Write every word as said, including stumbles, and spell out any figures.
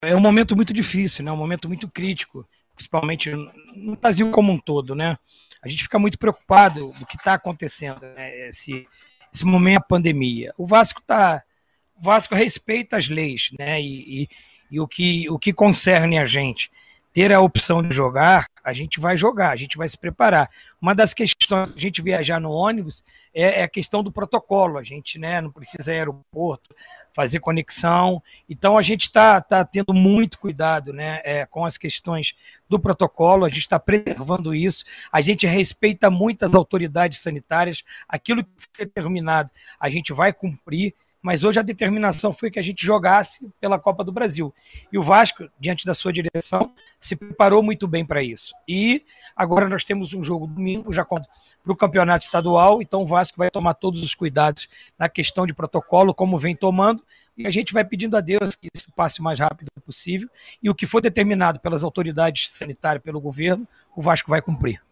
é um momento muito difícil, né? Um momento muito crítico, principalmente no Brasil como um todo, né? A gente fica muito preocupado do que está acontecendo, né? Esse, esse momento da pandemia. O Vasco tá, o Vasco respeita as leis, né? E, e, e o, que, o que concerne a gente ter a opção de jogar, a gente vai jogar, a gente vai se preparar. Uma das questões de a gente viajar no ônibus é, é a questão do protocolo. A gente, né, não precisa ir ao aeroporto, fazer conexão. Então a gente está tá tendo muito cuidado, né, é, com as questões do protocolo, a gente está preservando isso, a gente respeita muito as autoridades sanitárias, aquilo que foi determinado a gente vai cumprir, mas hoje a determinação foi que a gente jogasse pela Copa do Brasil. E o Vasco, diante da sua direção, se preparou muito bem para isso. E agora nós temos um jogo domingo, já para o campeonato estadual, então o Vasco vai tomar todos os cuidados na questão de protocolo, como vem tomando, e a gente vai pedindo a Deus que isso passe o mais rápido possível, e o que for determinado pelas autoridades sanitárias, pelo governo, o Vasco vai cumprir.